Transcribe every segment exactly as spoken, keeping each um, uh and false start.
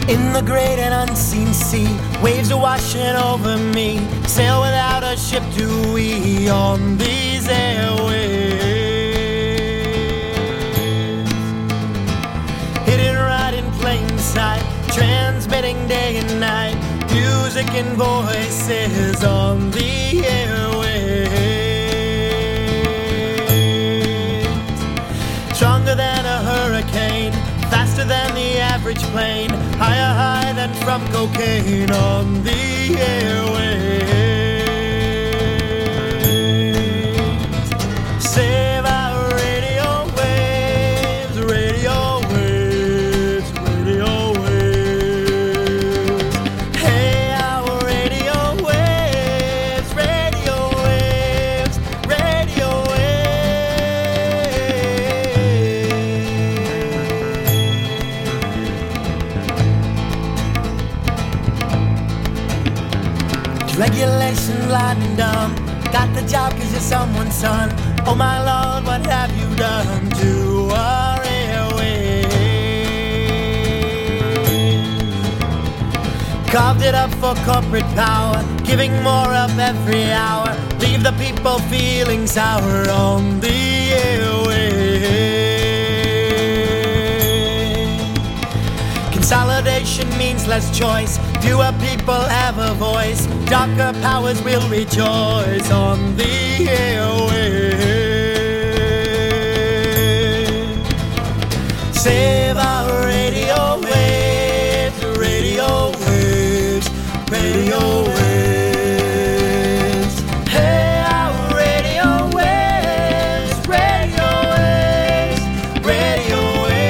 In the great and unseen sea, waves are washing over me. Sail without a ship do we on these airwaves. Hidden right in plain sight, transmitting day and night. Music and voices on the airwaves. Stronger than a hurricane, faster than the average plane, higher high than from cocaine on the airwaves. Save our radio waves, radio waves, radio waves. Hey, our radio waves, radio waves, radio waves. Regulation blind and dumb. Got the job cause you're someone's son. Oh my Lord, what have you done to our airwaves? Carved it up for corporate power, giving more up every hour. Leave the people feeling sour on the airwaves. Consolidation means less choice. Fewer people have a voice. Darker powers will rejoice on the airwaves. Save our radio waves, radio waves, radio waves. Hey, our radio waves, radio waves, radio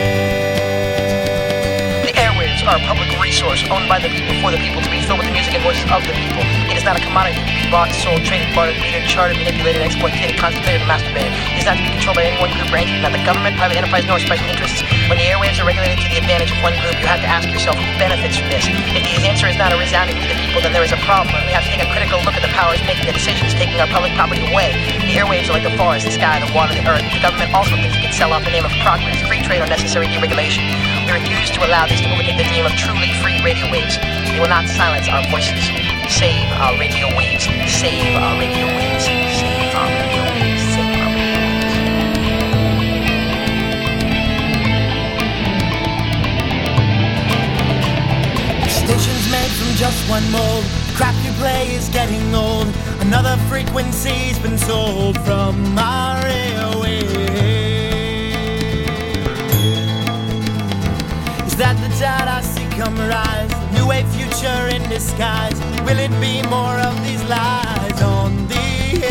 waves. The airwaves are a public resource owned by the people for the people to be filled with the music and voices of the people. It is not a commodity to be bought, sold, traded, bartered, metered, chartered, manipulated, exploited, concentrated, and masturbated. It is not to be controlled by any one group or entity, not the government, private enterprise, nor special interests. When the airwaves are regulated to the advantage of one group, you have to ask yourself who benefits from this. If the answer is not a resounding we the people, then there is a problem, and we have to take a critical look at the powers making the decisions, taking our public property away. The airwaves are like the forest, the sky, the water, the earth. The government also thinks it can sell off the name of progress, free trade, or necessary deregulation. We refuse to allow this to overtake the dream of truly free radio waves. They will not silence our voices. Save our radio waves. Save our radio waves. Save our radio waves. Save our radio waves. Stations made from just one mold. Crap you play is getting old. Another frequency's been sold from our airwaves. Is that the tide I see come rise? New wave future in disguise. Will it be more of these lies on the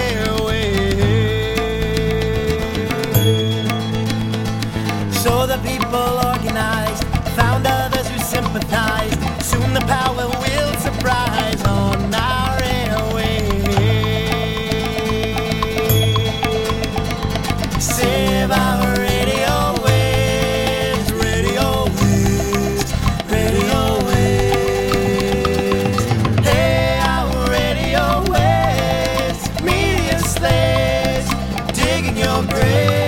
airwaves? So the people organized, found others who sympathized. Soon the power will surprise on our airwaves. Save our radio waves, radio waves, radio waves. Hey, our radio waves, media slaves, digging your grave.